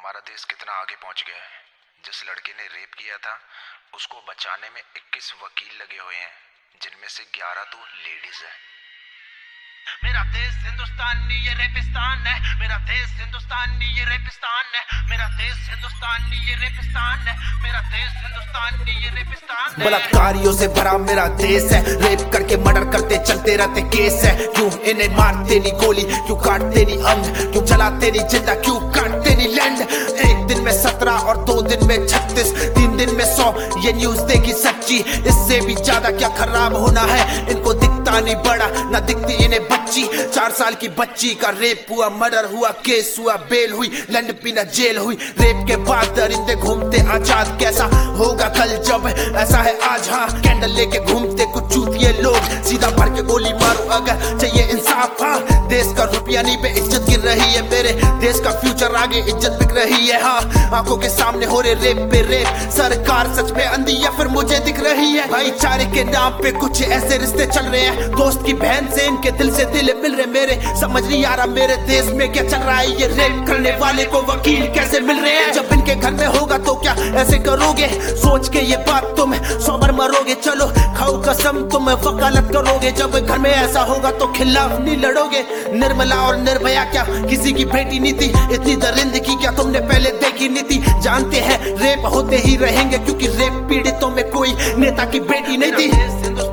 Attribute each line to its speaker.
Speaker 1: हमारा देश कितना आगे पहुंच गया है। जिस लड़के ने रेप किया था उसको बचाने में 21 वकील लगे हुए हैं, जिनमें से 11 तो लेडीज है।
Speaker 2: मेरा देश हिंदुस्तानी ये रेपिस्तान है, मेरा देश हिंदुस्तानी ये रेपिस्तान है, मेरा देश हिंदुस्तानी ये रेपिस्तान है, मेरा देश हिंदुस्तानी ये रेपिस्तान है।
Speaker 3: बलात्कारियों से भरा मेरा देश है, रेप करके मर्डर करते चलते रहते केस है। क्यों इन्हें मारते नहीं गोली, क्यों काटते नहीं अंग, क्यों चलाते नहीं जिंदा, क्यों काटते नहीं लैंड। एक दिन में 17 और 2 दिन में 36, 3 दिन में 100, ये न्यूज देखी सच्ची। इससे भी ज्यादा क्या खराब होना है, इनको दिखता नहीं बड़ा ना दिखती इन्हें बच्ची। 4 साल की बच्ची का रेप हुआ, मर्डर हुआ, केस हुआ, बेल हुई, लंड पीना जेल हुई। रेप के बाद दरिंदे घूमते आजाद, कैसा होगा कल जब ऐसा है आज। हाँ, कैंडल लेके घूमते कुछ चूतिए लोग, सीधा भर के गोली मारो अगर चाहिए इंसाफ। हाँ, देश का रुपया नहीं पे इज्जत गिर रही है, मेरे देश का फ्यूचर आगे इज्जत बिक रही है। हाँ, आंखों के सामने हो रहे रेप पे रेप, सरकार सच में अंधी या फिर मुझे दिख रही है। भाईचारे के नाम पे कुछ ऐसे रिश्ते चल रहे हैं, दोस्त की बहन से इनके दिल से दिल मिल रहे मेरे। समझ नहीं आ रहा मेरे देश में क्या चल रहा है, ये रेप करने वाले को वकील कैसे मिल रहे हैं। जब इनके घर में होगा तो क्या ऐसे करोगे, सोच के ये बात तुम 100 बार मरोगे। चलो खाओ कसम तुम वकालत करोगे, जब घर में ऐसा होगा तो खिलाफ नहीं लड़ोगे। निर्मला और निर्भया क्या किसी की बेटी नहीं थी, इतनी दरिंदगी क्या तुमने पहले देखी नहीं थी। जानते हैं रेप होते ही रहेंगे, क्योंकि रेप पीड़ितों में कोई नेता की बेटी नहीं थी।